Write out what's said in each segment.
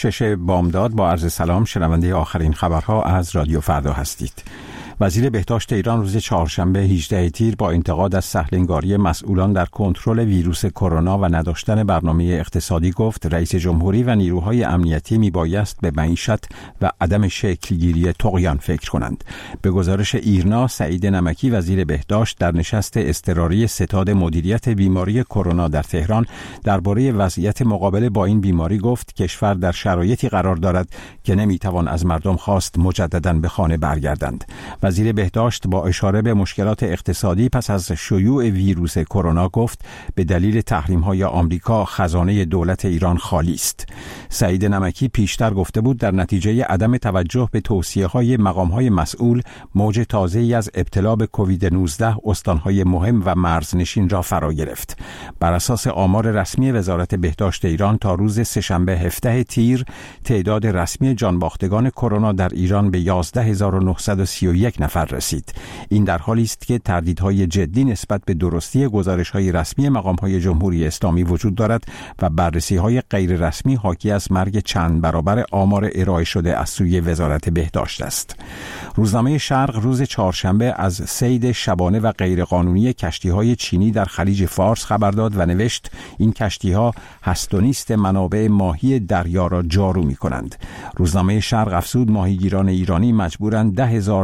6 بامداد با عرض سلام، شنونده آخرین خبرها از رادیو فردا هستید. وزیر بهداشت ایران روز چهارشنبه 18 تیر با انتقاد از سهل‌انگاری مسئولان در کنترل ویروس کرونا و نداشتن برنامه اقتصادی گفت رئیس جمهوری و نیروهای امنیتی میبایست به معیشت و عدم شکلگیری طغیان فکر کنند. به گزارش ایرنا، سعید نمکی وزیر بهداشت در نشست اضطراری ستاد مدیریت بیماری کرونا در تهران درباره وضعیت مقابله با این بیماری گفت کشور در شرایطی قرار دارد که نمیتوان از مردم خواست مجدداً به خانه برگردند. وزیر بهداشت با اشاره به مشکلات اقتصادی پس از شیوع ویروس کرونا گفت به دلیل تحریم‌های آمریکا خزانه دولت ایران خالی است. سعید نمکی پیشتر گفته بود در نتیجه عدم توجه به توصیه‌های مقام‌های مسئول موج تازه‌ای از ابتلا به کووید 19 استان‌های مهم و مرزنشین را فرا گرفت. بر اساس آمار رسمی وزارت بهداشت ایران تا روز سه‌شنبه 17 تیر تعداد رسمی جانباختگان کرونا در ایران به 11931 نفر رسید. این در حالی است که تردیدهای جدی نسبت به درستی گزارش‌های رسمی مقام‌های جمهوری اسلامی وجود دارد و بررسی‌های غیر رسمی حاکی از مرگ چند برابر آمار ارائه شده از سوی وزارت بهداشت است. روزنامه شرق روز چهارشنبه از صید شبانه و غیرقانونی کشتی‌های چینی در خلیج فارس خبر داد و نوشت این کشتی‌ها هست و نیست منابع ماهی دریا را جارو می‌کنند. روزنامه شرق افزود ماهیگیران ایرانی مجبورند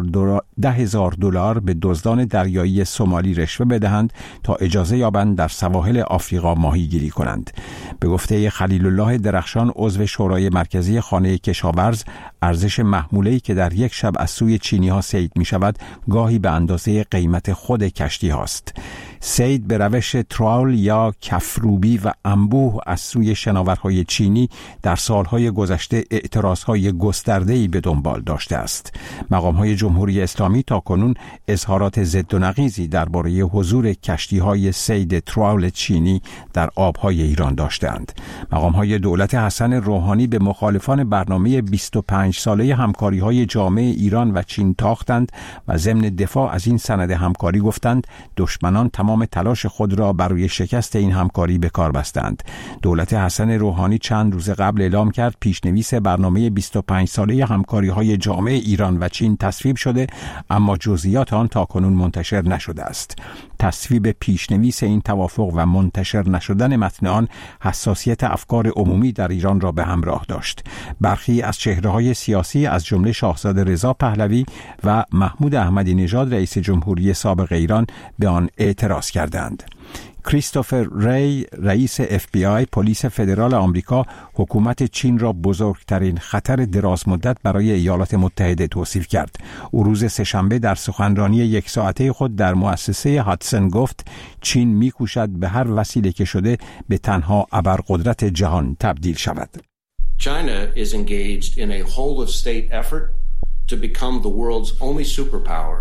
$10,000 به دزدان دریایی سومالی رشوه بدهند تا اجازه یابند در سواحل آفریقا ماهیگیری کنند. به گفته خلیل الله درخشان عضو شورای مرکزی خانه کشاورز، ارزش محموله‌ای که در یک شب از سوی چینی‌ها صید می‌شود گاهی به اندازه قیمت خود کشتی هاست. صید به روش تراول یا کفروبی و انبوه از سوی شناورهای چینی در سالهای گذشته اعتراضهای گسترده‌ای به دنبال داشته است. مقام‌های جمهوری اسلامی تاکنون اظهارات ضد و نقیضی درباره حضور کشتی‌های صید تراول چینی در آب‌های ایران داشتند. مقام‌های دولت حسن روحانی به مخالفان برنامه 25 ساله همکاری‌های جامع ایران و چین تاختند و ضمن دفاع از این سند همکاری گفتند دشمنان تمام تلاش خود را برای شکست این همکاری به کار بستند. دولت حسن روحانی چند روز قبل اعلام کرد پیشنویس برنامه 25 ساله همکاری‌های جامع ایران و چین تصویب شده، اما جزئیات آن تاکنون منتشر نشده است. تصویب پیشنویس این توافق و منتشر نشدن متن آن حساسیت افکار عمومی در ایران را به همراه داشت. برخی از چهره‌های سیاسی از جمله شاهزاده رضا پهلوی و محمود احمدی نژاد رئیس جمهوری سابق ایران به آن اعتراض کردند. کریستوفر ری رئیس FBI پلیس فدرال آمریکا حکومت چین را بزرگترین خطر درازمدت برای ایالات متحده توصیف کرد. او روز سه‌شنبه در سخنرانی 1 ساعته خود در مؤسسه هاتسون گفت چین می‌کوشد به هر وسیله که شده به تنها ابرقدرت جهان تبدیل شود. China is engaged in a whole of state effort to become the world's only superpower.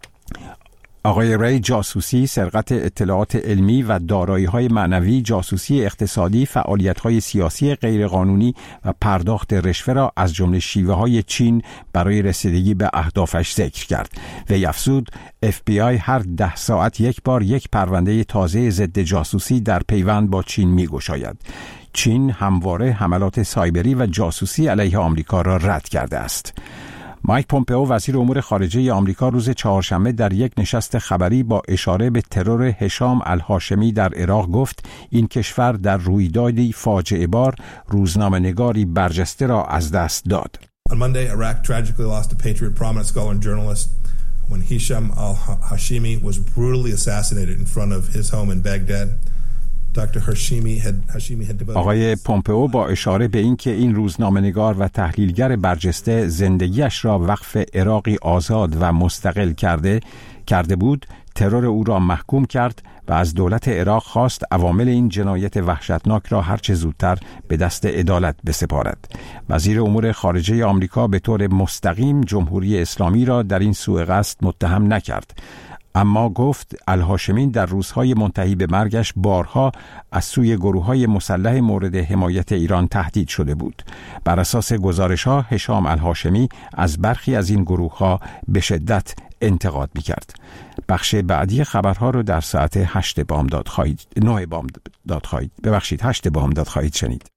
آقای ری جاسوسی، سرقت اطلاعات علمی و دارایی‌های معنوی، جاسوسی اقتصادی، فعالیت‌های سیاسی غیرقانونی و پرداخت رشوه را از جمله شیوه‌های چین برای رسیدگی به اهدافش ذکر کرد. وی افزود FBI هر 10 ساعت یک بار یک پرونده تازه ضد جاسوسی در پیوند با چین می‌گشاید. چین همواره حملات سایبری و جاسوسی علیه آمریکا را رد کرده است. مایک پومپئو وزیر امور خارجه آمریکا روز چهارشنبه در یک نشست خبری با اشاره به ترور هشام الهاشمی در عراق گفت این کشور در رویدادی فاجعه بار روزنامه‌نگاری برجسته را از دست داد. On Monday, Iraq tragically lost a patriot, prominent scholar and journalist when Hisham al-Hashimi was brutally assassinated in front of his home in Baghdad. آقای پومپئو با اشاره به اینکه این روزنامه‌نگار و تحلیلگر برجسته زندگیش را وقف عراقی آزاد و مستقل کرده بود، ترور او را محکوم کرد و از دولت عراق خواست عوامل این جنایت وحشتناک را هرچه زودتر به دست عدالت بسپارد. وزیر امور خارجه آمریکا به طور مستقیم جمهوری اسلامی را در این سوء قصد متهم نکرد، اما گفت الهاشمی در روزهای منتهی به مرگش بارها از سوی گروه‌های مسلح مورد حمایت ایران تهدید شده بود. بر اساس گزارش‌ها هشام الهاشمی از برخی از این گروه‌ها به شدت انتقاد می‌کرد. بخش بعدی خبرها رو در ساعت 8 بامداد خواهید شنید.